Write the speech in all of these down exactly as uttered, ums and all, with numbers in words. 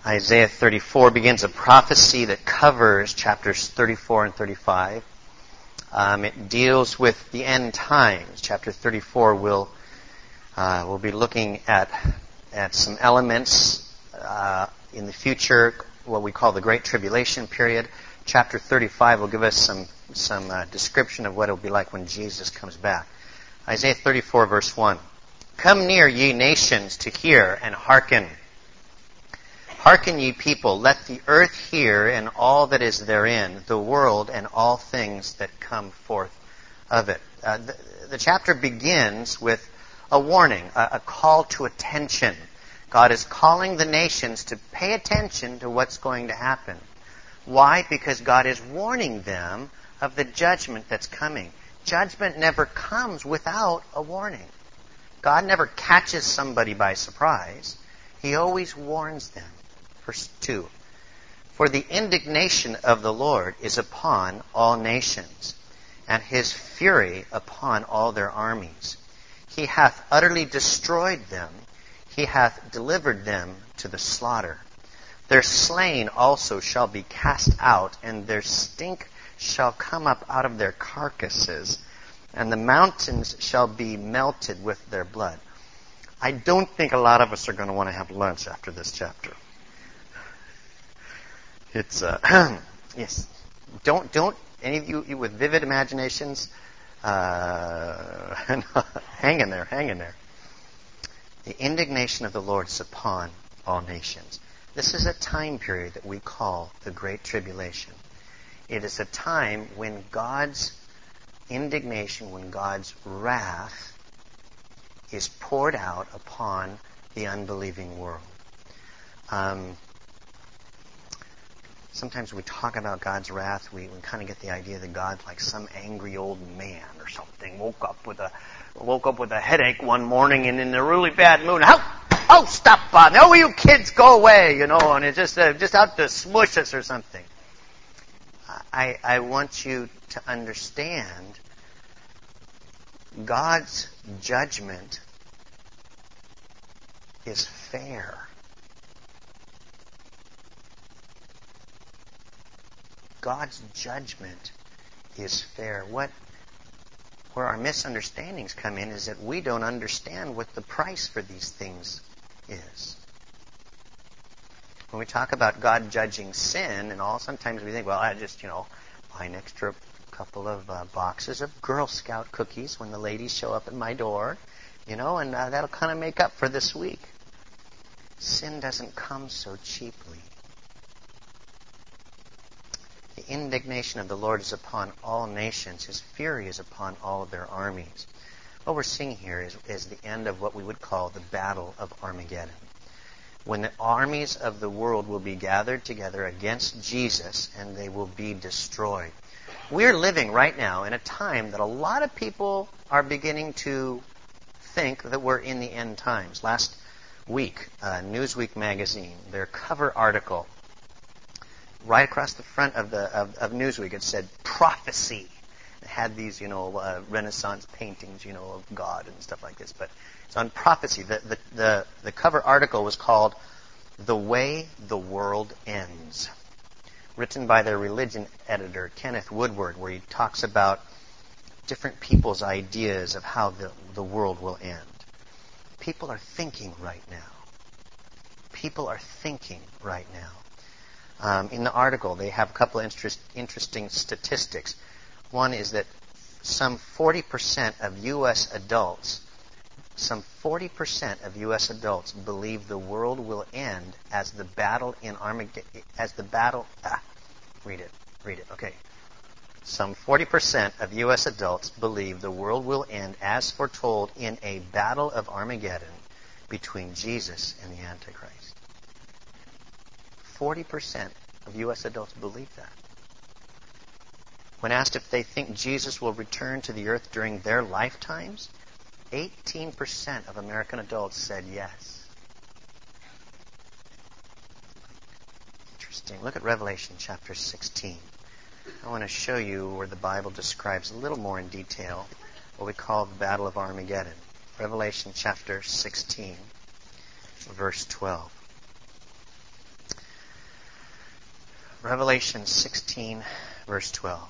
Isaiah thirty-four begins a prophecy that covers chapters thirty-four and thirty-five. Um, it deals with the end times. Chapter thirty-four will uh, will be looking at at some elements uh, in the future, what we call the Great Tribulation period. Chapter thirty-five will give us some some uh, description of what it will be like when Jesus comes back. Isaiah thirty-four, verse one. Come near, ye nations, to hear and hearken. Hearken, ye people, let the earth hear and all that is therein, the world and all things that come forth of it. Uh, the, the chapter begins with a warning, a, a call to attention. God is calling the nations to pay attention to what's going to happen. Why? Because God is warning them of the judgment that's coming. Judgment never comes without a warning. God never catches somebody by surprise. He always warns them. Verse two. For the indignation of the Lord is upon all nations, and his fury upon all their armies. He hath utterly destroyed them. He hath delivered them to the slaughter. Their slain also shall be cast out, and their stink shall come up out of their carcasses, and the mountains shall be melted with their blood. I don't think a lot of us are going to want to have lunch after this chapter. It's uh, yes. Don't don't any of you, you with vivid imaginations, uh, hang in there, hang in there. The indignation of the Lord is upon all nations. This is a time period that we call the Great Tribulation. It is a time when God's indignation, when God's wrath is poured out upon the unbelieving world. Um, Sometimes we talk about God's wrath, we, we kind of get the idea that God's like some angry old man or something. Woke up with a woke up with a headache one morning and in a really bad mood. Oh, oh, stop! Uh, no, you kids, go away! You know, and it's just uh, just out to smush us or something. I I want you to understand God's judgment is fair. God's judgment is fair. What, where our misunderstandings come in is that we don't understand what the price for these things is. When we talk about God judging sin and all, sometimes we think, well, I just, you know, buy an extra couple of uh, boxes of Girl Scout cookies when the ladies show up at my door, you know, and uh, that'll kind of make up for this week. Sin doesn't come so cheaply. The indignation of the Lord is upon all nations. His fury is upon all of their armies. What we're seeing here is, is the end of what we would call the Battle of Armageddon. When the armies of the world will be gathered together against Jesus and they will be destroyed. We're living right now in a time that a lot of people are beginning to think that we're in the end times. Last week, uh, Newsweek magazine, their cover article, right across the front of the of, of Newsweek, it said prophecy. It had these, you know, uh, Renaissance paintings, you know, of God and stuff like this. But it's on prophecy. The, the the the cover article was called "The Way the World Ends," written by their religion editor Kenneth Woodward, where he talks about different people's ideas of how the the world will end. People are thinking right now. People are thinking right now. Um, in the article, they have a couple of interest, interesting statistics. One is that some forty percent of U S adults, some forty percent of U S adults believe the world will end as the battle in Armageddon, as the battle, ah, read it, read it, okay. Some forty percent of U S adults believe the world will end as foretold in a battle of Armageddon between Jesus and the Antichrist. forty percent of U S adults believe that. When asked if they think Jesus will return to the earth during their lifetimes, eighteen percent of American adults said yes. Interesting. Look at Revelation chapter sixteen. I want to show you where the Bible describes a little more in detail what we call the Battle of Armageddon. Revelation chapter sixteen, verse twelve. Revelation sixteen, verse twelve.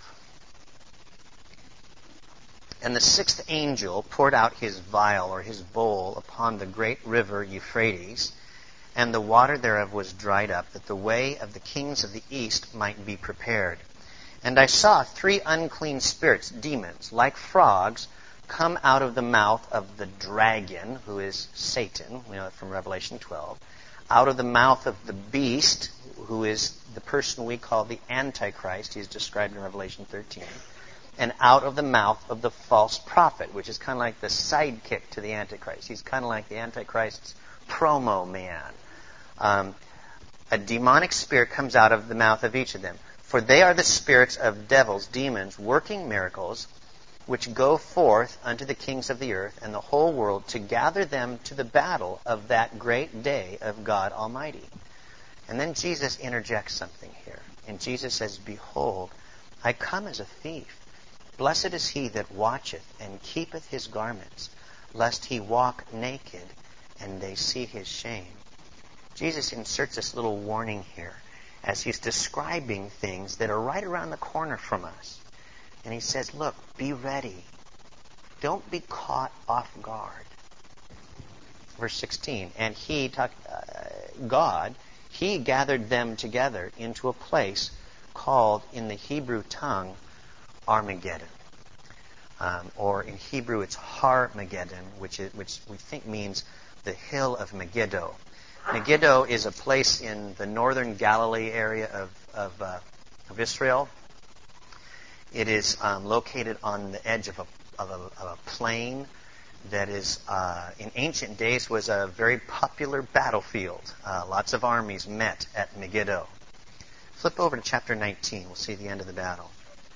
And the sixth angel poured out his vial or his bowl upon the great river Euphrates, and the water thereof was dried up, that the way of the kings of the east might be prepared. And I saw three unclean spirits, demons, like frogs, come out of the mouth of the dragon, who is Satan, we know it from Revelation twelve, out of the mouth of the beast, who is the person we call the Antichrist, he is described in Revelation thirteen, and out of the mouth of the false prophet, which is kind of like the sidekick to the Antichrist. He's kind of like the Antichrist's promo man. Um, a demonic spirit comes out of the mouth of each of them. For they are the spirits of devils, demons, working miracles, which go forth unto the kings of the earth and the whole world to gather them to the battle of that great day of God Almighty. And then Jesus interjects something here. And Jesus says, Behold, I come as a thief. Blessed is he that watcheth and keepeth his garments, lest he walk naked and they see his shame. Jesus inserts this little warning here as he's describing things that are right around the corner from us. And he says, look, be ready. Don't be caught off guard. Verse sixteen, and he, talk, uh, God, he gathered them together into a place called in the Hebrew tongue Armageddon. Um, or in Hebrew it's Har-Mageddon, which, is, which we think means the hill of Megiddo. Megiddo is a place in the northern Galilee area of, of, uh, of Israel. It is um, located on the edge of a, of a, of a plain that is, uh, in ancient days, was a very popular battlefield. Uh, lots of armies met at Megiddo. Flip over to chapter nineteen. We'll see the end of the battle.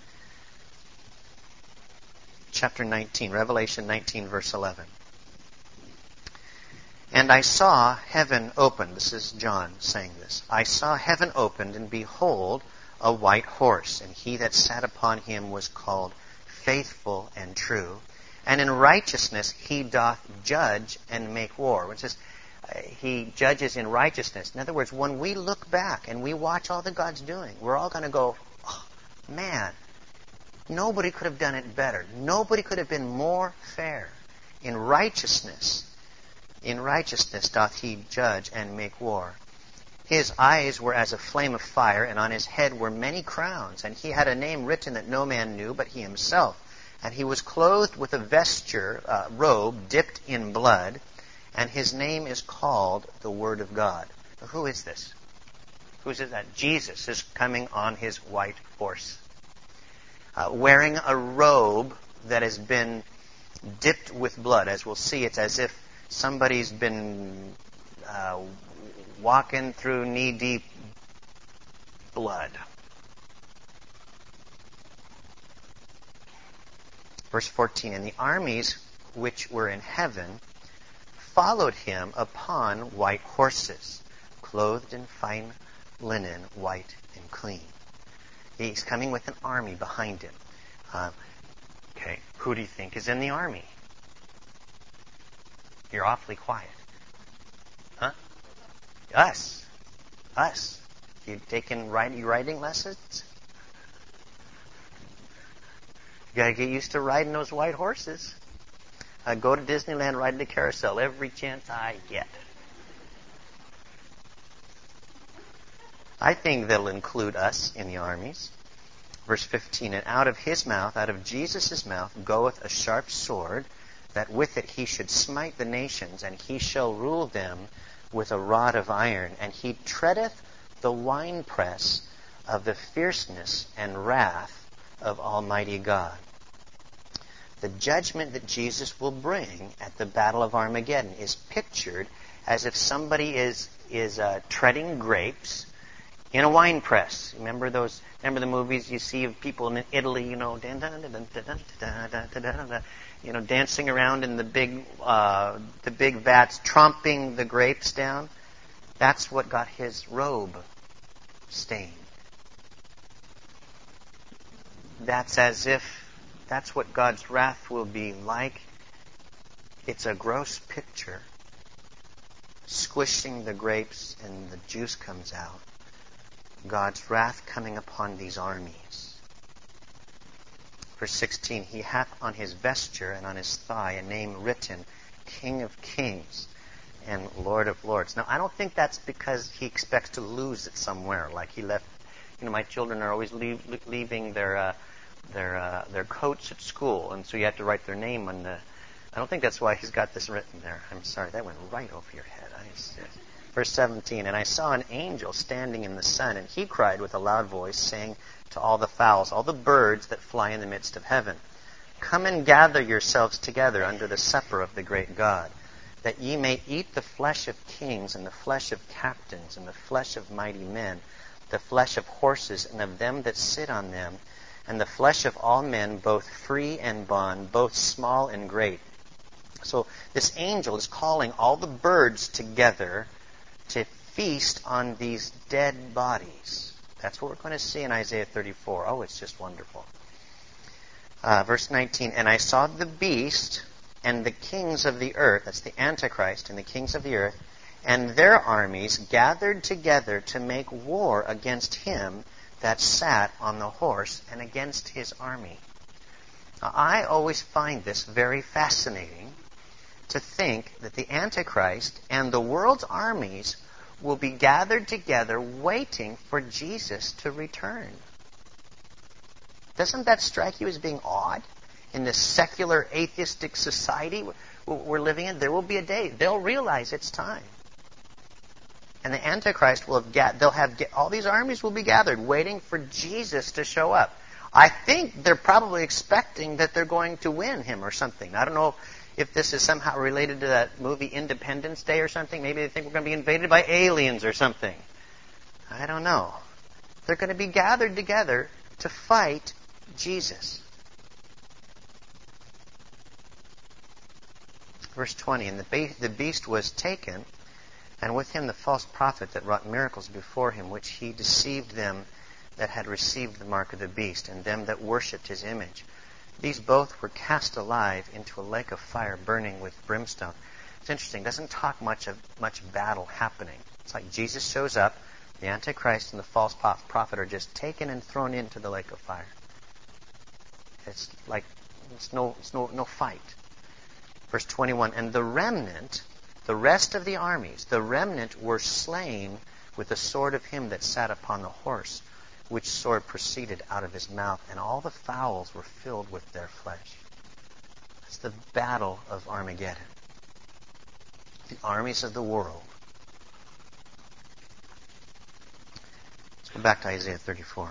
Chapter nineteen, Revelation nineteen, verse eleven. And I saw heaven opened. This is John saying this. I saw heaven opened, and behold, a white horse, and he that sat upon him was called Faithful and True. And in righteousness he doth judge and make war. Which is, uh, he judges in righteousness. In other words, when we look back and we watch all that God's doing, we're all going to go, oh, man, nobody could have done it better. Nobody could have been more fair. In righteousness, in righteousness doth he judge and make war. His eyes were as a flame of fire, and on his head were many crowns. And he had a name written that no man knew but he himself. And he was clothed with a vesture, uh, robe, dipped in blood. And his name is called the Word of God. Now, who is this? Who is that? Jesus is coming on his white horse, uh, wearing a robe that has been dipped with blood. As we'll see, it's as if somebody's been uh, walking through knee-deep blood. Verse fourteen, and the armies which were in heaven followed him upon white horses, clothed in fine linen, white and clean. He's coming with an army behind him. Uh, okay, who do you think is in the army? You're awfully quiet. Huh? Us. Us. You taking riding, riding lessons? You got to get used to riding those white horses. I go to Disneyland, ride the carousel every chance I get. I think that'll include us in the armies. Verse fifteen, and out of his mouth, out of Jesus' mouth, goeth a sharp sword, that with it he should smite the nations, and he shall rule them with a rod of iron. And he treadeth the winepress of the fierceness and wrath of Almighty God. The judgment that Jesus will bring at the Battle of Armageddon is pictured as if somebody is is uh, treading grapes in a wine press. Remember those? Remember the movies you see of people in Italy, you know, you know, dancing around in the big uh, the big vats, tromping the grapes down. That's what got his robe stained. That's as if that's what God's wrath will be like. It's a gross picture. Squishing the grapes and the juice comes out. God's wrath coming upon these armies. Verse sixteen, he hath on his vesture and on his thigh a name written, King of Kings and Lord of Lords. Now, I don't think that's because he expects to lose it somewhere, like he left. You know, my children are always leave, leaving their uh, their uh, their coats at school, and so you have to write their name on the. I don't think that's why he's got this written there. I'm sorry, that went right over your head. I see. Verse seventeen, and I saw an angel standing in the sun, and he cried with a loud voice, saying to all the fowls, all the birds that fly in the midst of heaven, come and gather yourselves together under the supper of the great God, that ye may eat the flesh of kings, and the flesh of captains, and the flesh of mighty men, the flesh of horses, and of them that sit on them, and the flesh of all men, both free and bond, both small and great. So this angel is calling all the birds together to feast on these dead bodies. That's what we're going to see in Isaiah thirty-four. Oh, it's just wonderful. Uh, verse nineteen, and I saw the beast and the kings of the earth, that's the Antichrist and the kings of the earth, and their armies gathered together to make war against him that sat on the horse and against his army. Now, I always find this very fascinating, to think that the Antichrist and the world's armies will be gathered together waiting for Jesus to return. Doesn't that strike you as being odd? In this secular, atheistic society we're living in, there will be a day. They'll realize it's time. And the Antichrist will have, ga- they'll have, ga- all these armies will be gathered waiting for Jesus to show up. I think they're probably expecting that they're going to win him or something. I don't know if this is somehow related to that movie Independence Day or something. Maybe they think we're going to be invaded by aliens or something. I don't know. They're going to be gathered together to fight Jesus. Verse twenty, and the, be- the beast was taken, and with him the false prophet that wrought miracles before him, which he deceived them that had received the mark of the beast, and them that worshipped his image. These both were cast alive into a lake of fire burning with brimstone. It's interesting. It doesn't talk much of much battle happening. It's like Jesus shows up, the Antichrist and the false prophet are just taken and thrown into the lake of fire. It's like it's no it's no no fight. Verse twenty-one, and the remnant, the rest of the armies, the remnant were slain with the sword of him that sat upon the horse, which sword proceeded out of his mouth, and all the fowls were filled with their flesh. That's the battle of Armageddon. The armies of the world. Let's go back to Isaiah thirty-four.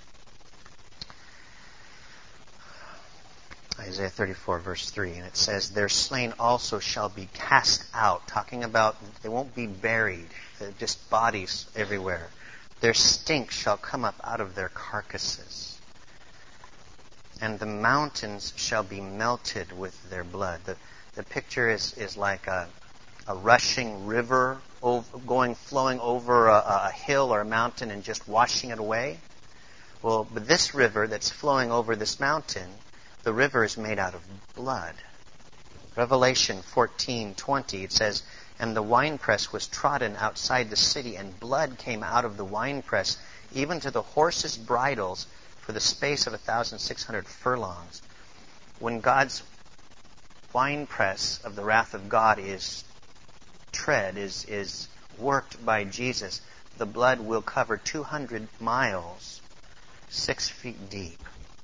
Isaiah thirty-four, verse three, and it says, their slain also shall be cast out, talking about they won't be buried, they're just bodies everywhere. Their stink shall come up out of their carcasses, and the mountains shall be melted with their blood. The, the picture is, is like a, a rushing river over, going, flowing over a, a hill or a mountain and just washing it away. Well, but this river that's flowing over this mountain, the river is made out of blood. Revelation fourteen twenty, it says, and the winepress was trodden outside the city, and blood came out of the winepress, even to the horses' bridles, for the space of a thousand six hundred furlongs. When God's winepress of the wrath of God is tread, is, is worked by Jesus, the blood will cover two hundred miles, six feet deep.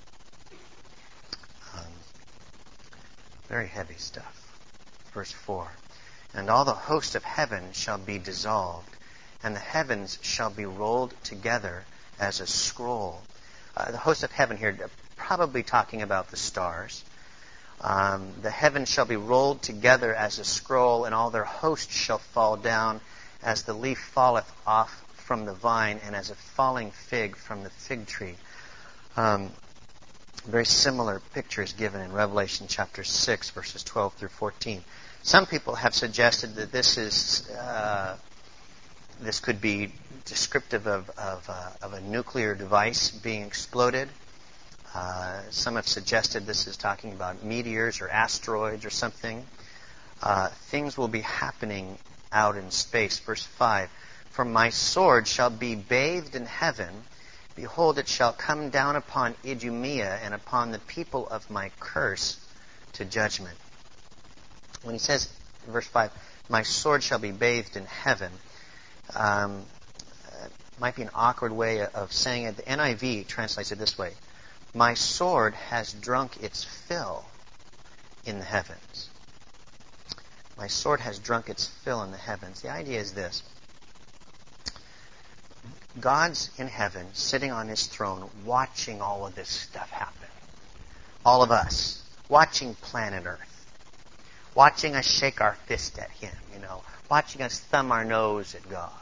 Um, very heavy stuff. Verse four. And all the host of heaven shall be dissolved, and the heavens shall be rolled together as a scroll. Uh, the host of heaven here, probably talking about the stars. Um, the heavens shall be rolled together as a scroll, and all their hosts shall fall down as the leaf falleth off from the vine, and as a falling fig from the fig tree. Um, very similar picture is given in Revelation chapter six, verses twelve through fourteen. Some people have suggested that this is uh, this could be descriptive of of, uh, of a nuclear device being exploded. Uh, some have suggested this is talking about meteors or asteroids or something. Uh, things will be happening out in space. Verse five, For my sword shall be bathed in heaven. Behold, it shall come down upon Idumea and upon the people of my curse to judgment. When he says, verse five, my sword shall be bathed in heaven, um, uh, might be an awkward way of saying it. The N I V translates it this way. My sword has drunk its fill in the heavens. My sword has drunk its fill in the heavens. The idea is this. God's in heaven, sitting on his throne, watching all of this stuff happen. All of us, watching planet Earth. Watching us shake our fist at him, you know. Watching us thumb our nose at God.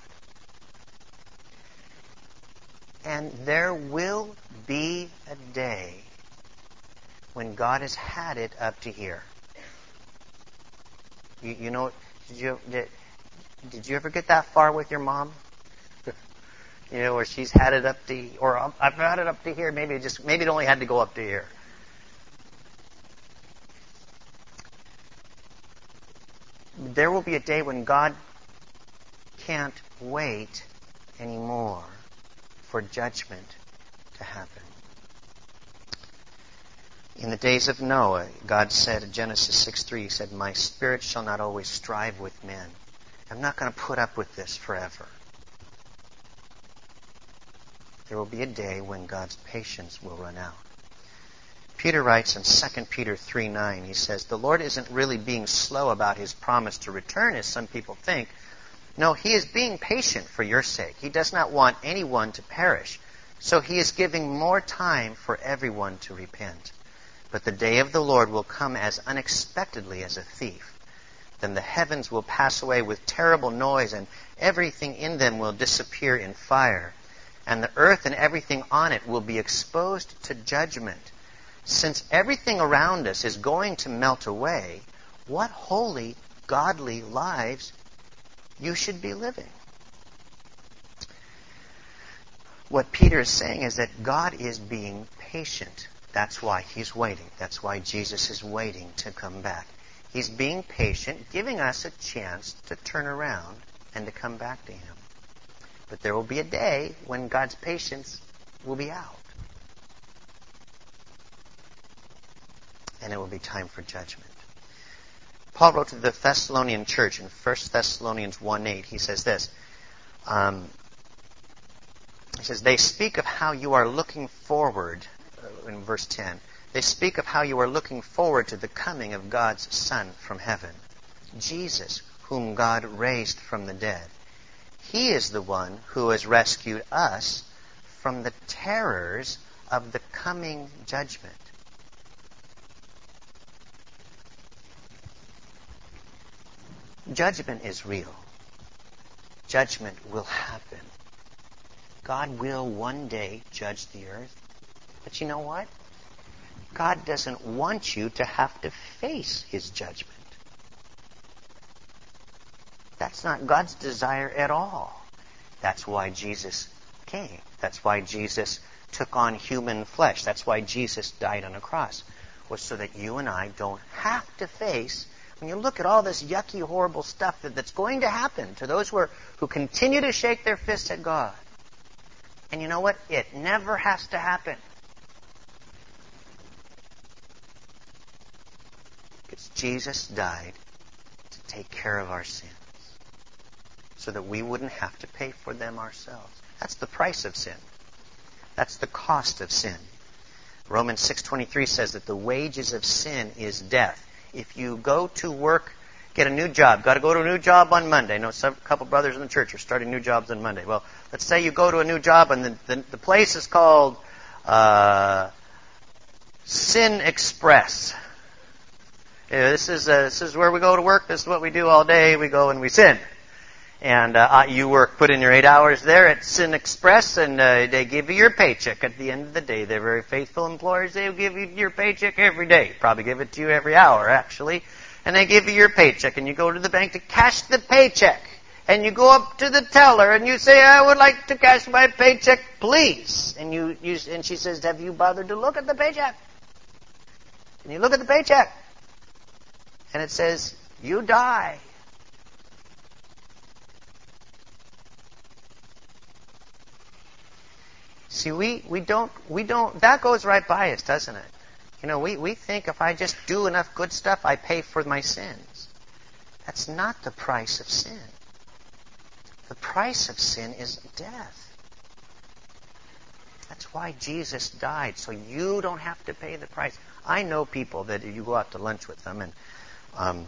And there will be a day when God has had it up to here. You, you know, did you, did, did you ever get that far with your mom? You know, where she's had it up to, or I've had it up to here. Maybe it just, maybe it only had to go up to here. There will be a day when God can't wait anymore for judgment to happen. In the days of Noah, God said in Genesis six three, he said, my spirit shall not always strive with men. I'm not going to put up with this forever. There will be a day when God's patience will run out. Peter writes in Second Peter three nine, he says, the Lord isn't really being slow about his promise to return, as some people think. No, he is being patient for your sake. He does not want anyone to perish. So he is giving more time for everyone to repent. But the day of the Lord will come as unexpectedly as a thief. Then the heavens will pass away with terrible noise, and everything in them will disappear in fire. And the earth and everything on it will be exposed to judgment. Since everything around us is going to melt away, what holy, godly lives you should be living. What Peter is saying is that God is being patient. That's why he's waiting. That's why Jesus is waiting to come back. He's being patient, giving us a chance to turn around and to come back to him. But there will be a day when God's patience will be out. And it will be time for judgment. Paul wrote to the Thessalonian church in First Thessalonians one eight. He says this. Um, he says, they speak of how you are looking forward, uh, in verse ten, they speak of how you are looking forward to the coming of God's Son from heaven, Jesus, whom God raised from the dead. He is the one who has rescued us from the terrors of the coming judgment. Judgment is real. Judgment will happen. God will one day judge the earth. But you know what? God doesn't want you to have to face his judgment. That's not God's desire at all. That's why Jesus came. That's why Jesus took on human flesh. That's why Jesus died on a cross. Was so that you and I don't have to face, when you look at all this yucky, horrible stuff that, that's going to happen to those who, are, who continue to shake their fists at God. And you know what? It never has to happen. Because Jesus died to take care of our sins, so that we wouldn't have to pay for them ourselves. That's the price of sin. That's the cost of sin. Romans six twenty-three says that the wages of sin is death. If you go to work, get a new job, got to go to a new job on Monday. I know some, a couple brothers in the church are starting new jobs on Monday. Well, let's say you go to a new job and the, the, the place is called uh, Sin Express. Yeah, this is uh, this is where we go to work. This is what we do all day. We go and we sin. And uh, you work, put in your eight hours there at Sin Express, and uh, they give you your paycheck at the end of the day. They're very faithful employers. They'll give you your paycheck every day. Probably give it to you every hour, actually. And they give you your paycheck, and you go to the bank to cash the paycheck. And you go up to the teller, and you say, I would like to cash my paycheck, please. And you, you and she says, have you bothered to look at the paycheck? And you look at the paycheck, and it says, you die. See, we, we don't, we don't, that goes right by us, doesn't it? You know, we, we think if I just do enough good stuff, I pay for my sins. That's not the price of sin. The price of sin is death. That's why Jesus died, so you don't have to pay the price. I know people that you go out to lunch with them, and um,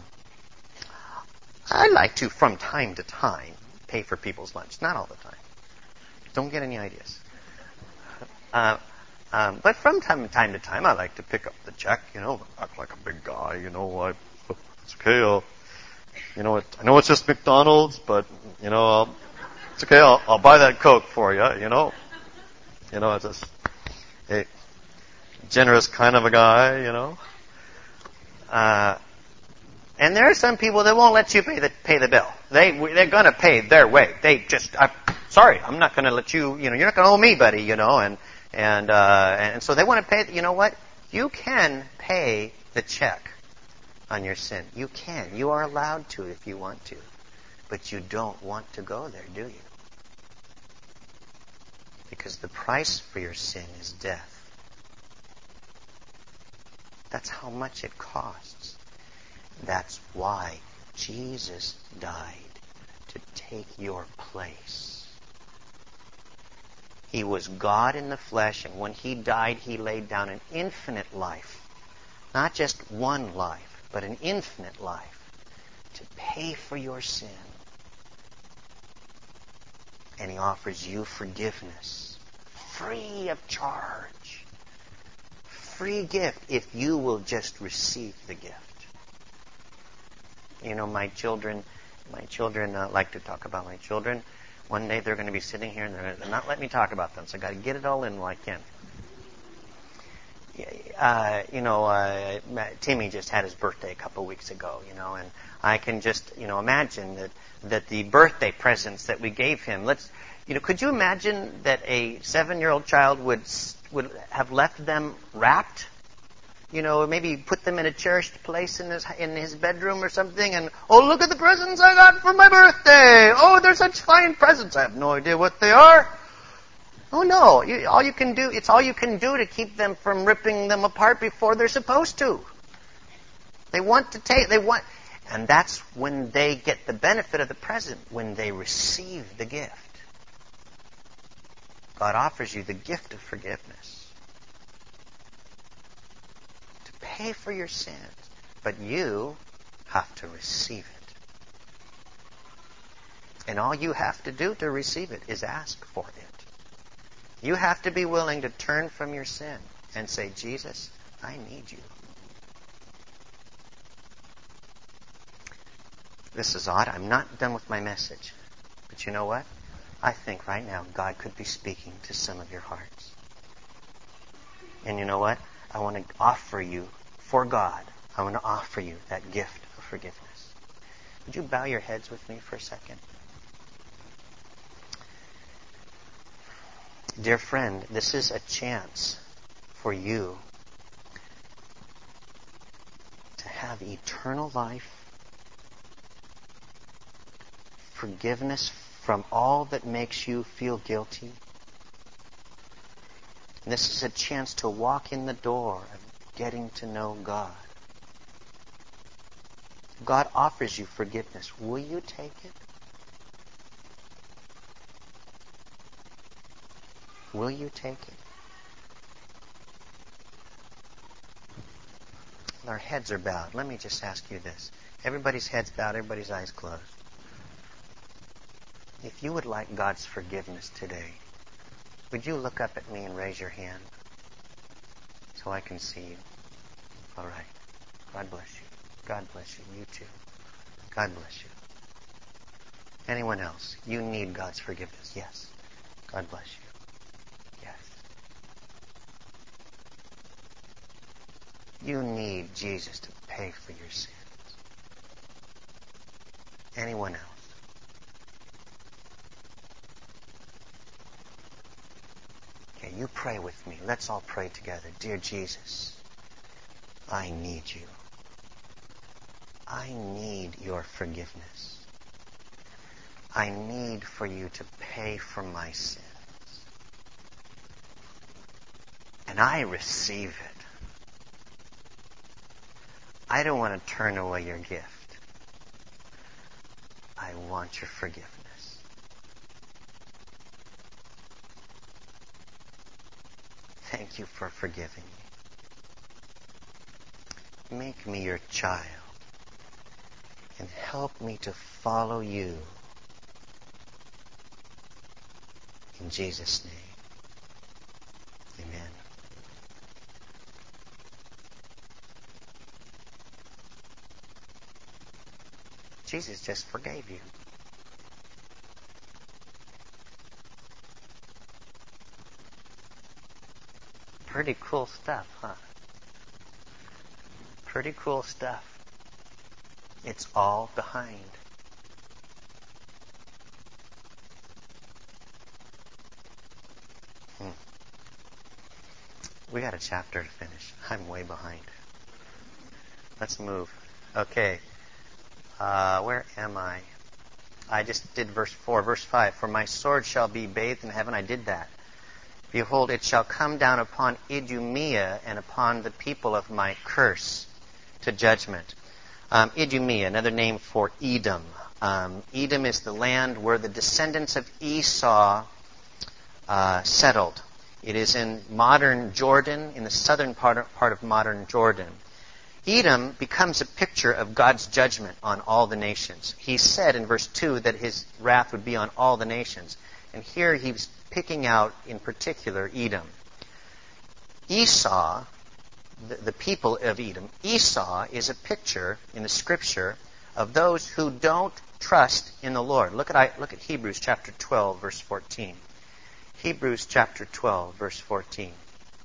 I like to, from time to time, pay for people's lunch. Not all the time. Don't get any ideas. Uh, um, but from time, time to time, I like to pick up the check, you know, act like a big guy, you know, I, it's okay, I'll, you know, it, I know it's just McDonald's, but, you know, I'll, it's okay, I'll, I'll buy that Coke for you, you know. You know, it's just a generous kind of a guy, you know. Uh, and there are some people that won't let you pay the pay the bill. They they're going to pay their way. They just, I'm sorry, I'm not going to let you. You know, you're not going to owe me, buddy. You know, and and uh, and so they want to pay. You know what? You can pay the check on your sin. You can. You are allowed to if you want to, but you don't want to go there, do you? Because the price for your sin is death. That's how much it costs. That's why Jesus died, to take your place. He was God in the flesh, and when He died, He laid down an infinite life. Not just one life, but an infinite life to pay for your sin. And He offers you forgiveness, free of charge. Free gift if you will just receive the gift. You know, my children, my children uh, like to talk about my children. One day they're going to be sitting here and they're, they're not letting me talk about them, so I've got to get it all in while I can. Uh, you know, uh, Timmy just had his birthday a couple of weeks ago, you know, and I can just, you know, imagine that, that the birthday presents that we gave him, let's, you know, could you imagine that a seven-year-old child would would have left them wrapped? You know, maybe put them in a cherished place in his in his bedroom or something, and, oh, look at the presents I got for my birthday. Oh, they're such fine presents. I have no idea what they are. Oh, no. You, all you can do, it's all you can do to keep them from ripping them apart before they're supposed to. They want to take, they want, and that's when they get the benefit of the present, when they receive the gift. God offers you the gift of forgiveness to pay for your sins, but you have to receive it. And all you have to do to receive it is ask for it. You have to be willing to turn from your sin and say, Jesus, I need you. This is odd. I'm not done with my message. But you know what? I think right now God could be speaking to some of your hearts. And you know what? I want to offer you, for God, I want to offer you that gift of forgiveness. Would you bow your heads with me for a second? Dear friend, this is a chance for you to have eternal life, forgiveness from all that makes you feel guilty. And this is a chance to walk in the door of getting to know God. God offers you forgiveness. Will you take it? Will you take it? Our heads are bowed. Let me just ask you this. Everybody's heads bowed, everybody's eyes closed. If you would like God's forgiveness today, would you look up at me and raise your hand so I can see you? All right. God bless you. God bless you. You too. God bless you. Anyone else? You need God's forgiveness. Yes. God bless you. Yes. You need Jesus to pay for your sins. Anyone else? Okay, you pray with me. Let's all pray together. Dear Jesus, I need you. I need your forgiveness. I need for you to pay for my sins. And I receive it. I don't want to turn away your gift. I want your forgiveness. Thank you for forgiving me. Make me your child and help me to follow you. In Jesus' name, amen. Jesus just forgave you. Pretty cool stuff, huh? Pretty cool stuff. It's all behind. Hmm. We got a chapter to finish. I'm way behind. Let's move. Okay. Uh, where am I? I just did verse four. Verse five. For my sword shall be bathed in heaven. I did that. Behold, it shall come down upon Idumea and upon the people of my curse to judgment. Um, Idumea, another name for Edom. Um, Edom is the land where the descendants of Esau uh, settled. It is in modern Jordan, in the southern part of, part of modern Jordan. Edom becomes a picture of God's judgment on all the nations. He said in verse two that his wrath would be on all the nations. And here he's picking out, in particular, Edom. Esau, the, the people of Edom, Esau is a picture in the Scripture of those who don't trust in the Lord. Look at I, look at Hebrews chapter twelve, verse fourteen. Hebrews chapter twelve, verse fourteen.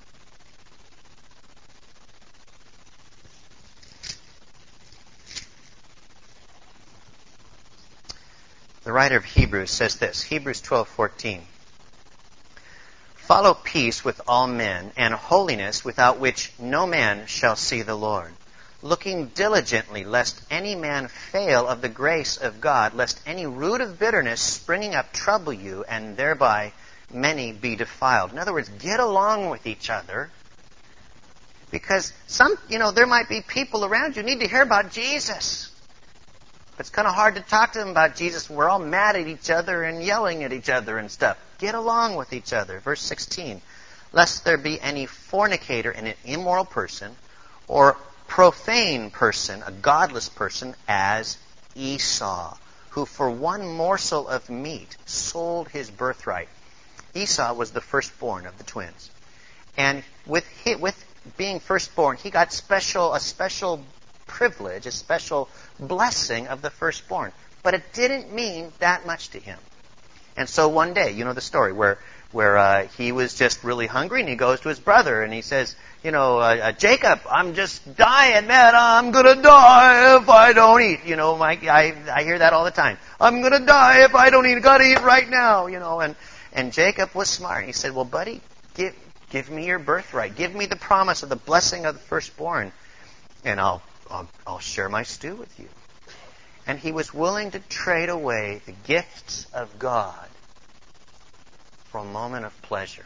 The writer of Hebrews says this, Hebrews twelve fourteen. Follow peace with all men and holiness without which no man shall see the Lord. Looking diligently lest any man fail of the grace of God, lest any root of bitterness springing up trouble you, and thereby many be defiled. In other words, get along with each other. Because some, you know, there might be people around you who need to hear about Jesus. But it's kind of hard to talk to them about Jesus. We're all mad at each other and yelling at each other and stuff. Get along with each other. Verse sixteen. Lest there be any fornicator and an immoral person, or profane person, a godless person, as Esau, who for one morsel of meat sold his birthright. Esau was the firstborn of the twins. And with his, with being firstborn, he got special a special privilege, a special blessing of the firstborn. But it didn't mean that much to him. And so one day, you know the story, where where uh, he was just really hungry, and he goes to his brother, and he says, you know, uh, uh, Jacob, I'm just dying, man. I'm going to die if I don't eat. You know, my, I, I hear that all the time. I'm going to die if I don't eat. I've got to eat right now, you know. And, and Jacob was smart. He said, well, buddy, give, give me your birthright. Give me the promise of the blessing of the firstborn, and I'll I'll, I'll share my stew with you. And he was willing to trade away the gifts of God for a moment of pleasure.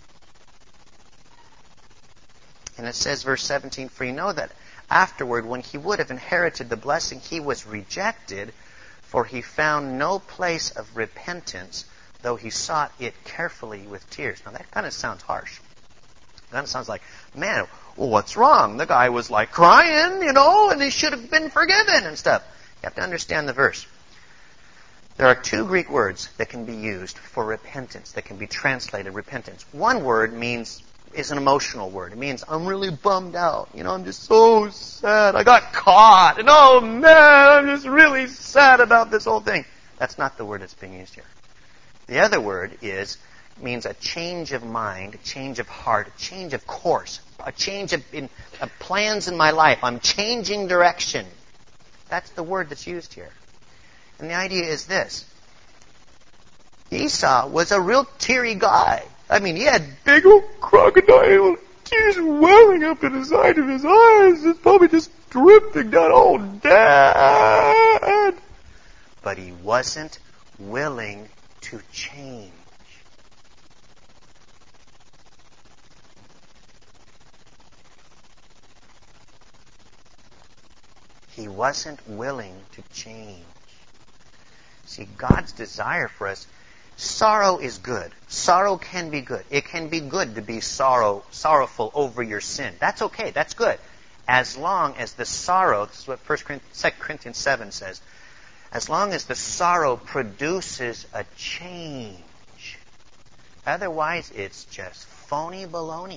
And it says, verse seventeen, for you know that afterward, when he would have inherited the blessing, he was rejected, for he found no place of repentance, though he sought it carefully with tears. Now that kind of sounds harsh. It kind of sounds like, man, well, what's wrong? The guy was like crying, you know, and he should have been forgiven and stuff. You have to understand the verse. There are two Greek words that can be used for repentance, that can be translated repentance. One word means is an emotional word. It means I'm really bummed out. You know, I'm just so sad. I got caught. And oh man, I'm just really sad about this whole thing. That's not the word that's being used here. The other word is means a change of mind, a change of heart, a change of course, a change of, in, of plans in my life. I'm changing direction. That's the word that's used here. And the idea is this. Esau was a real teary guy. I mean, he had big old crocodile tears welling up in the side of his eyes. It's probably just dripping down. Oh, Dad! But he wasn't willing to change. he wasn't willing to change. See, God's desire for us, sorrow is good. Sorrow can be good. It can be good to be sorrow, sorrowful over your sin. That's okay. That's good. As long as the sorrow, this is what First Corinthians, Second Corinthians seven says, as long as the sorrow produces a change. Otherwise, it's just phony baloney.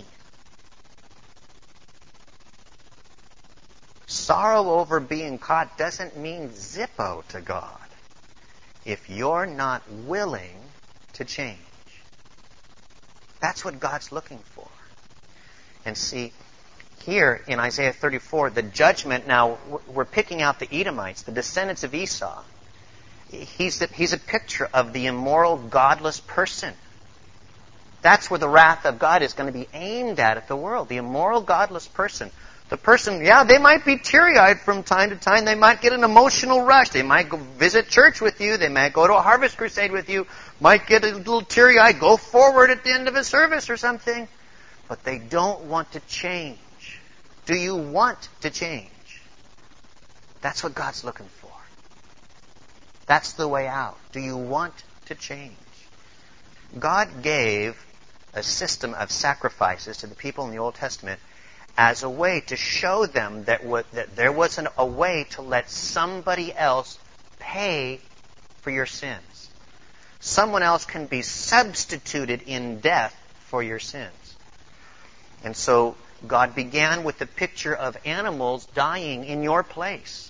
Sorrow over being caught doesn't mean zippo to God if you're not willing to change. That's what God's looking for. And see, here in Isaiah thirty-four, the judgment, now we're picking out the Edomites, the descendants of Esau. He's a, he's a picture of the immoral, godless person. That's where the wrath of God is going to be aimed at at the world. The immoral, godless person. The person, yeah, they might be teary-eyed from time to time. They might get an emotional rush. They might go visit church with you. They might go to a harvest crusade with you. Might get a little teary-eyed, go forward at the end of a service or something. But they don't want to change. Do you want to change? That's what God's looking for. That's the way out. Do you want to change? God gave a system of sacrifices to the people in the Old Testament as a way to show them that, what, that there was an, a way to let somebody else pay for your sins. Someone else can be substituted in death for your sins. And so God began with the picture of animals dying in your place.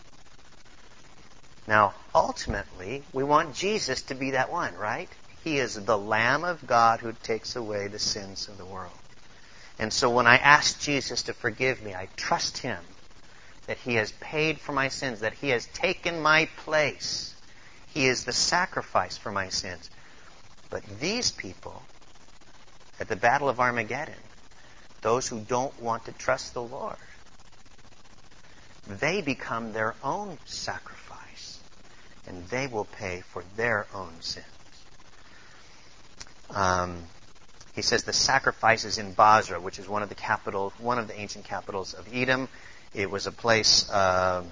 Now, ultimately, we want Jesus to be that one, right? He is the Lamb of God who takes away the sins of the world. And so when I ask Jesus to forgive me, I trust Him that He has paid for my sins, that He has taken my place. He is the sacrifice for my sins. But these people, at the Battle of Armageddon, those who don't want to trust the Lord, they become their own sacrifice, and they will pay for their own sins. Um... He says the sacrifices in Basra, which is one of the capital, one of the ancient capitals of Edom. It was a place uh,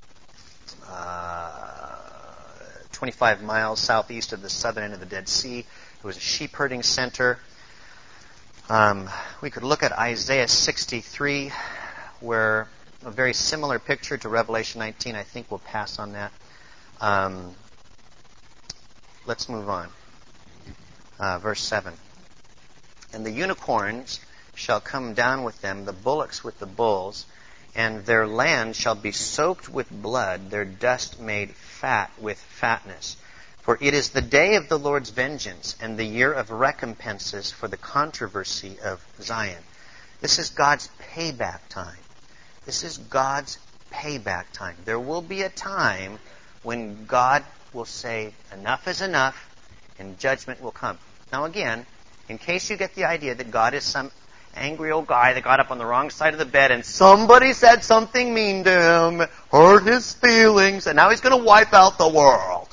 uh, twenty-five miles southeast of the southern end of the Dead Sea. It was a sheep herding center. Um, we could look at Isaiah sixty-three, where a very similar picture to Revelation nineteen. I think we'll pass on that. Um, let's move on. Uh, verse seven. And the unicorns shall come down with them, the bullocks with the bulls, and their land shall be soaked with blood, their dust made fat with fatness. For it is the day of the Lord's vengeance, and the year of recompenses for the controversy of Zion. This is God's payback time. This is God's payback time. There will be a time when God will say, enough is enough, and judgment will come. Now again, in case you get the idea that God is some angry old guy that got up on the wrong side of the bed and somebody said something mean to him, hurt his feelings, and now He's going to wipe out the world.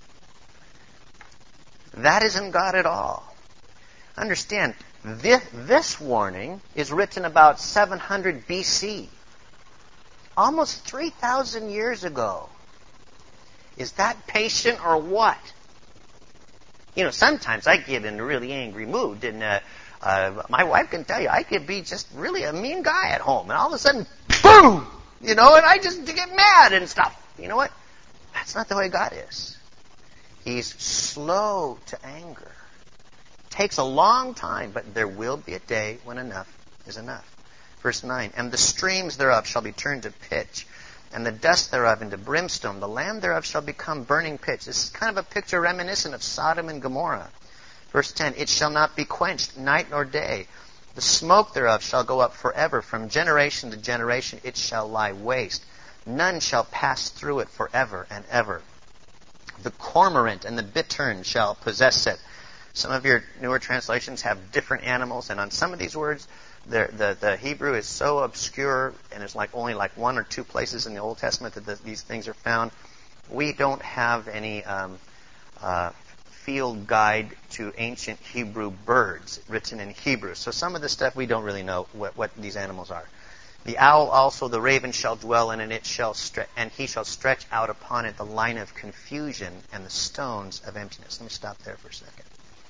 That isn't God at all. Understand, this, this warning is written about seven hundred B C. Almost three thousand years ago. Is that patient or what? You know, sometimes I get in a really angry mood, and uh, uh, my wife can tell you I could be just really a mean guy at home, and all of a sudden, boom! You know, and I just get mad and stuff. You know what? That's not the way God is. He's slow to anger. Takes a long time, but there will be a day when enough is enough. Verse nine, and the streams thereof shall be turned to pitch, and the dust thereof into brimstone. The land thereof shall become burning pitch. This is kind of a picture reminiscent of Sodom and Gomorrah. Verse ten, it shall not be quenched night nor day. The smoke thereof shall go up forever. From generation to generation it shall lie waste. None shall pass through it forever and ever. The cormorant and the bittern shall possess it. Some of your newer translations have different animals, and on some of these words, the, the, the Hebrew is so obscure, and it's like only like one or two places in the Old Testament that the, these things are found. We don't have any um, uh, field guide to ancient Hebrew birds written in Hebrew. So some of the stuff we don't really know what, what these animals are. The owl also, the raven, shall dwell in it, and it shall stre- and he shall stretch out upon it the line of confusion and the stones of emptiness. Let me stop there for a second.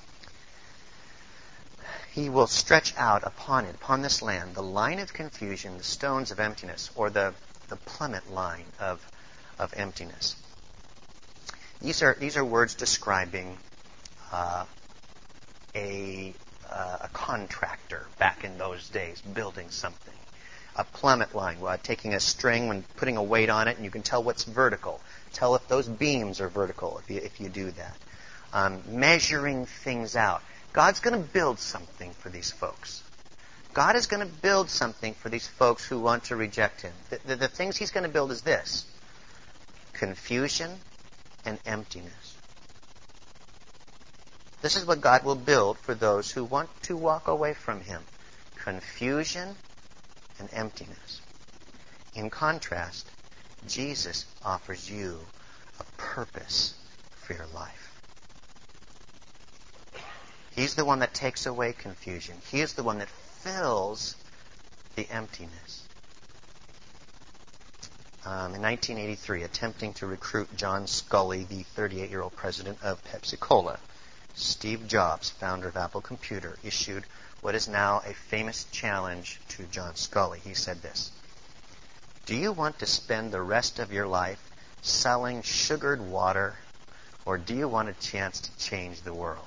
He will stretch out upon it, upon this land, the line of confusion, the stones of emptiness, or the, the plummet line of, of emptiness. These are these are words describing uh, a uh, a contractor back in those days building something. A plummet line, well, taking a string and putting a weight on it, and you can tell what's vertical. Tell if those beams are vertical if you if you do that. Um, measuring things out. God's going to build something for these folks. God is going to build something for these folks who want to reject Him. The, the, the things He's going to build is this: confusion and emptiness. This is what God will build for those who want to walk away from Him. Confusion and emptiness. In contrast, Jesus offers you a purpose for your life. He's the one that takes away confusion. He is the one that fills the emptiness. Um, in nineteen eighty-three, attempting to recruit John Sculley, the thirty-eight-year-old president of Pepsi-Cola, Steve Jobs, founder of Apple Computer, issued what is now a famous challenge to John Sculley. He said this: "Do you want to spend the rest of your life selling sugared water, or do you want a chance to change the world?"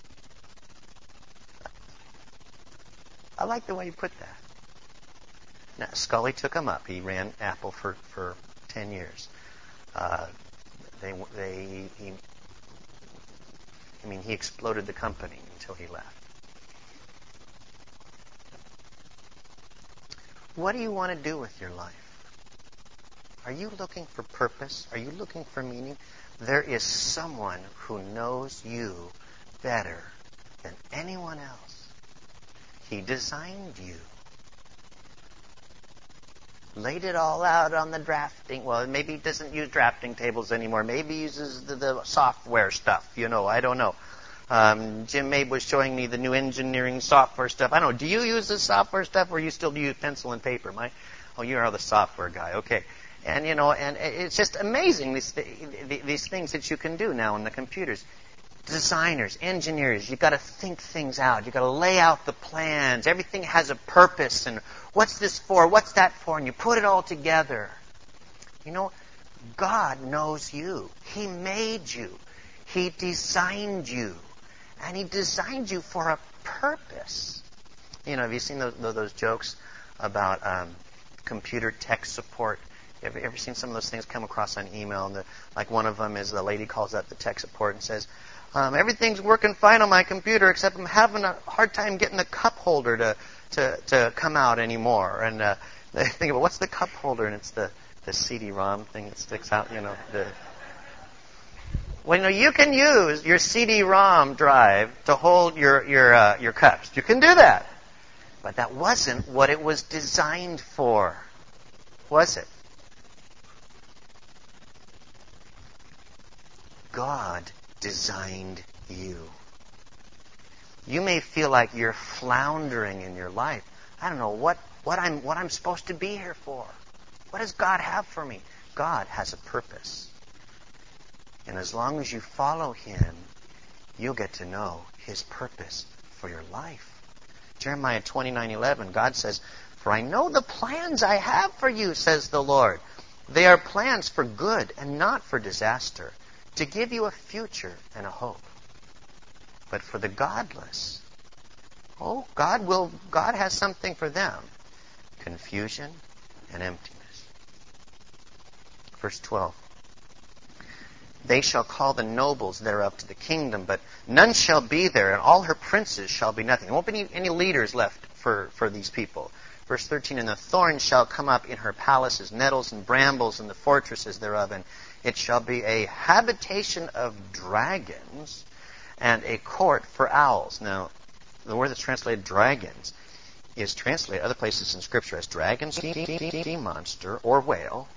I like the way you put that. Now, Sculley took him up. He ran Apple for, for ten years. Uh, they, they, he, I mean, he exploded the company until he left. What do you want to do with your life? Are you looking for purpose? Are you looking for meaning? There is someone who knows you better than anyone else. He designed you. Laid it all out on the drafting. Well, maybe he doesn't use drafting tables anymore. Maybe he uses the, the software stuff. You know, I don't know. Um, Jim Mabe was showing me the new engineering software stuff. I don't know. Do you use the software stuff, or you still use pencil and paper? My, oh, you are the software guy. Okay. And, you know, and it's just amazing, these, these things that you can do now on the computers. Designers, engineers, you've got to think things out. You've got to lay out the plans. Everything has a purpose. And what's this for? What's that for? And you put it all together. You know, God knows you. He made you. He designed you. And He designed you for a purpose. You know, have you seen those, those jokes about um, computer tech support? You ever, ever seen some of those things come across on email? And the, like one of them is the lady calls up the tech support and says, Um, everything's working fine on my computer, except I'm having a hard time getting the cup holder to to, to come out anymore. And uh, they think about, what's the cup holder? And it's the, the C D ROM thing that sticks out, you know. The well, you know, you can use your C D ROM drive to hold your your uh, your cups. You can do that, but that wasn't what it was designed for, was it? God designed you. You may feel like you're floundering in your life. I don't know what, what I'm what I'm supposed to be here for. What does God have for me? God has a purpose. And as long as you follow Him, you'll get to know His purpose for your life. Jeremiah twenty-nine eleven, God says, "For I know the plans I have for you, says the Lord. They are plans for good and not for disaster, to give you a future and a hope. But for the godless, oh, God will, God has something for them. Confusion and emptiness." Verse twelve. "They shall call the nobles thereof to the kingdom, but none shall be there, and all her princes shall be nothing." There won't be any, any leaders left for, for these people. Verse thirteen, "And the thorns shall come up in her palaces, nettles and brambles in the fortresses thereof, and it shall be a habitation of dragons and a court for owls." Now, the word that's translated dragons is translated other places in Scripture as dragon, sea monster, or whale,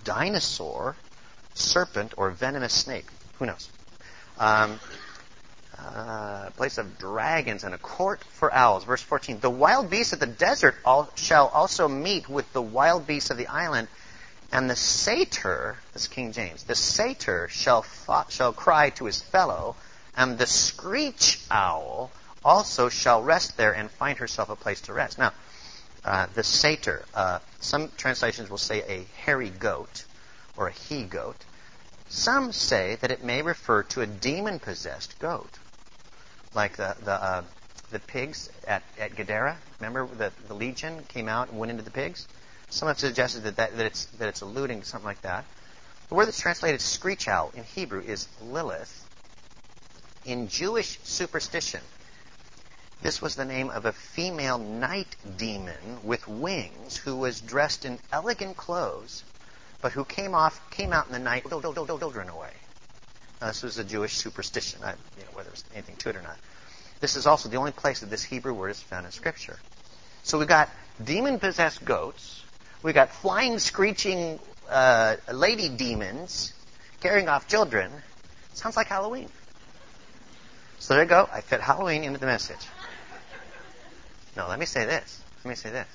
dinosaur, serpent, or venomous snake. Who knows? Um, uh, a place of dragons and a court for owls. Verse fourteen, the wild beasts of the desert all, shall also meet with the wild beasts of the island, and the satyr, this is King James, the satyr shall, fo- shall cry to his fellow, and the screech owl also shall rest there and find herself a place to rest. Now, uh, the satyr, uh, some translations will say a hairy goat or a he-goat. Some say that it may refer to a demon-possessed goat, like the the, uh, the pigs at, at Gadara. Remember, the, the legion came out and went into the pigs? Some have suggested that, that, that, it's, that it's alluding to something like that. The word that's translated screech owl in Hebrew is Lilith. In Jewish superstition, this was the name of a female night demon with wings who was dressed in elegant clothes, but who came off came out in the night, children away. Now, this was a Jewish superstition, I, you know, whether there's anything to it or not. This is also the only place that this Hebrew word is found in Scripture. So we've got demon-possessed goats. We've got flying, screeching uh, lady demons carrying off children. Sounds like Halloween. So there you go. I fit Halloween into the message. No, let me say this. Let me say this.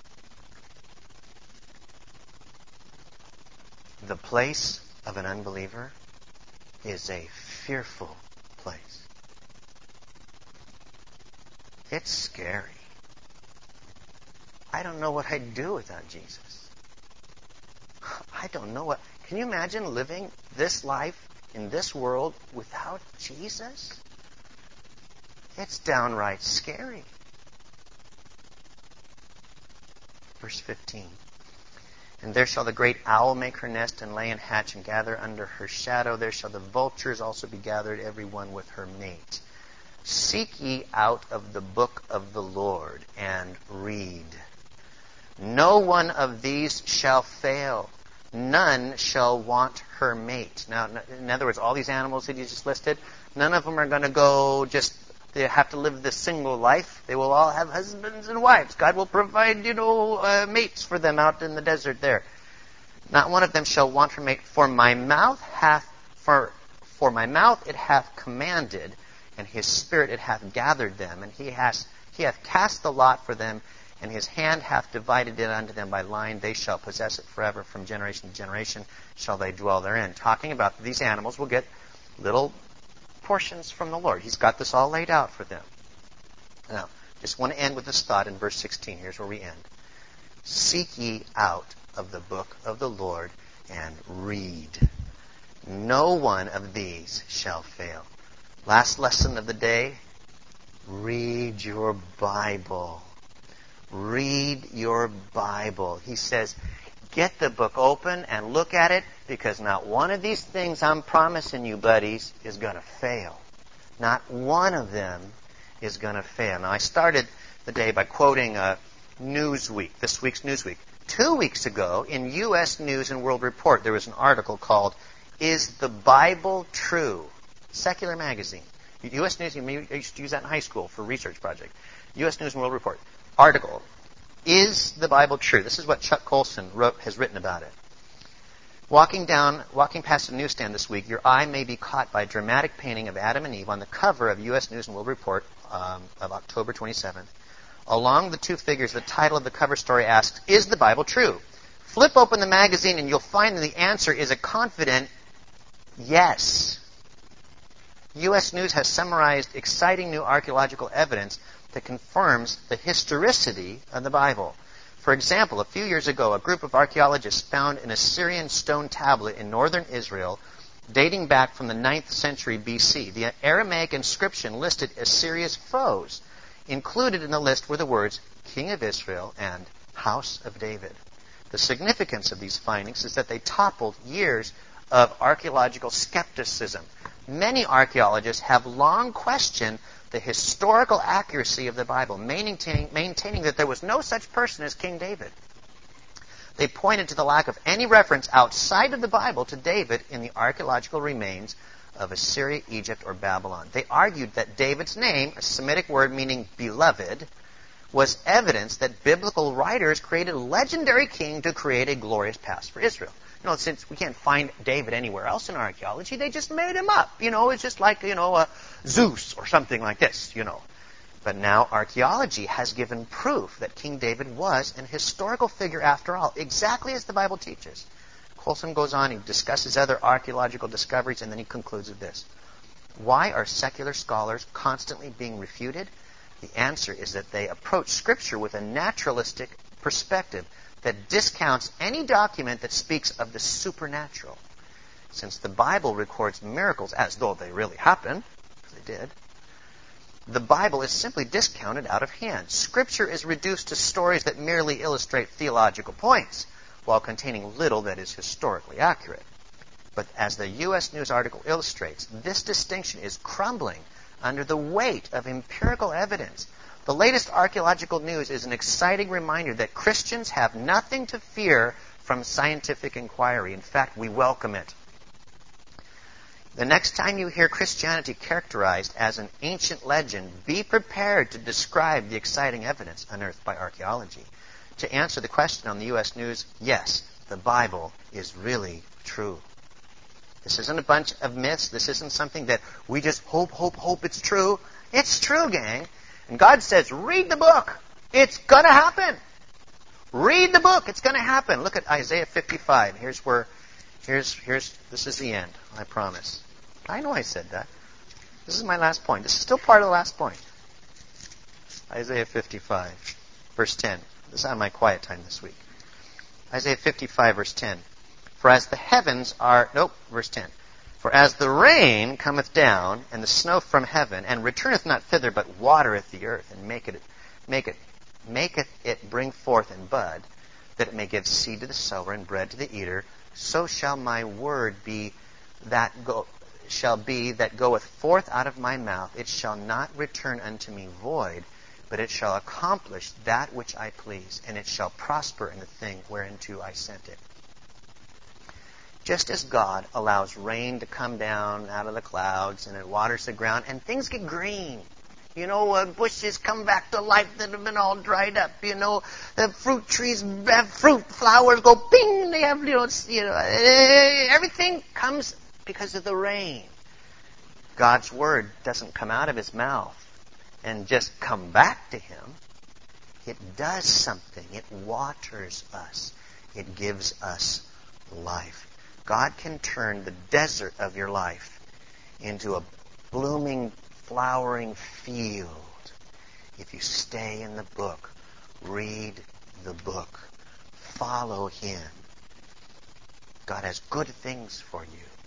The place of an unbeliever is a fearful place. It's scary. I don't know what I'd do without Jesus. I don't know what... Can you imagine living this life in this world without Jesus? It's downright scary. Verse fifteen. And there shall the great owl make her nest and lay and hatch and gather under her shadow. There shall the vultures also be gathered, every one with her mate. Seek ye out of the book of the Lord and read. No one of these shall fail. None shall want her mate. Now, in other words, all these animals that you just listed, none of them are going to go just, they have to live this single life. They will all have husbands and wives. God will provide, you know, uh, mates for them out in the desert there. Not one of them shall want her mate. For my mouth hath, for, for my mouth it hath commanded, and his spirit it hath gathered them, and he has, he hath cast the lot for them, and his hand hath divided it unto them by line. They shall possess it forever. From generation to generation shall they dwell therein. Talking about these animals will get little portions from the Lord. He's got this all laid out for them. Now, just want to end with this thought in verse sixteen. Here's where we end. Seek ye out of the book of the Lord and read. No one of these shall fail. Last lesson of the day. Read your Bible. Read your Bible. He says, get the book open and look at it, because not one of these things I'm promising you, buddies, is going to fail. Not one of them is going to fail. Now, I started the day by quoting uh, Newsweek, this week's Newsweek. Two weeks ago, in U S News and World Report, there was an article called, Is the Bible True? Secular magazine. U S News, you used to use that in high school for a research project. U S News and World Report. Article, Is the Bible True? This is what Chuck Colson wrote, has written about it. Walking down, walking past a newsstand this week, your eye may be caught by a dramatic painting of Adam and Eve on the cover of U S News and World Report um, of October twenty-seventh. Along the two figures, the title of the cover story asks, Is the Bible true? Flip open the magazine and you'll find that the answer is a confident yes. U S News has summarized exciting new archaeological evidence that confirms the historicity of the Bible. For example, a few years ago, a group of archaeologists found an Assyrian stone tablet in northern Israel dating back from the ninth century B C. The Aramaic inscription listed Assyria's foes. Included in the list were the words King of Israel and House of David. The significance of these findings is that they toppled years of archaeological skepticism. Many archaeologists have long questioned the historical accuracy of the Bible, maintaining, maintaining that there was no such person as King David. They pointed to the lack of any reference outside of the Bible to David in the archaeological remains of Assyria, Egypt, or Babylon. They argued that David's name, a Semitic word meaning beloved, was evidence that biblical writers created a legendary king to create a glorious past for Israel. You know, since we can't find David anywhere else in archaeology, they just made him up. You know, it's just like, you know, uh, Zeus or something like this, you know. But now archaeology has given proof that King David was an historical figure after all, exactly as the Bible teaches. Colson goes on, he discusses other archaeological discoveries, and then he concludes with this. Why are secular scholars constantly being refuted? The answer is that they approach Scripture with a naturalistic perspective that discounts any document that speaks of the supernatural. Since the Bible records miracles as though they really happened, they did, the Bible is simply discounted out of hand. Scripture is reduced to stories that merely illustrate theological points, while containing little that is historically accurate. But as the U S News article illustrates, this distinction is crumbling under the weight of empirical evidence. The latest archaeological news is an exciting reminder that Christians have nothing to fear from scientific inquiry. In fact, we welcome it. The next time you hear Christianity characterized as an ancient legend, be prepared to describe the exciting evidence unearthed by archaeology. To answer the question on the U S News, yes, the Bible is really true. This isn't a bunch of myths. This isn't something that we just hope, hope, hope it's true. It's true, gang. And God says, read the book. It's going to happen. Read the book. It's going to happen. Look at Isaiah fifty-five. Here's where, here's, here's, this is the end. I promise. I know I said that. This is my last point. This is still part of the last point. Isaiah fifty-five, verse ten. This is on my quiet time this week. Isaiah fifty-five, verse ten. For as the heavens are... Nope, verse ten. For as the rain cometh down, and the snow from heaven, and returneth not thither, but watereth the earth, and maketh it, make it, maketh it bring forth and bud, that it may give seed to the sower and bread to the eater, so shall my word be that go, shall be that goeth forth out of my mouth. It shall not return unto me void, but it shall accomplish that which I please, and it shall prosper in the thing whereunto I sent it. Just as God allows rain to come down out of the clouds and it waters the ground and things get green. You know, uh, bushes come back to life that have been all dried up. You know, the fruit trees have fruit, flowers go ping, and they have, you know, you know, everything comes because of the rain. God's word doesn't come out of his mouth and just come back to him. It does something. It waters us. It gives us life. God can turn the desert of your life into a blooming, flowering field if you stay in the book, read the book, follow him. God has good things for you.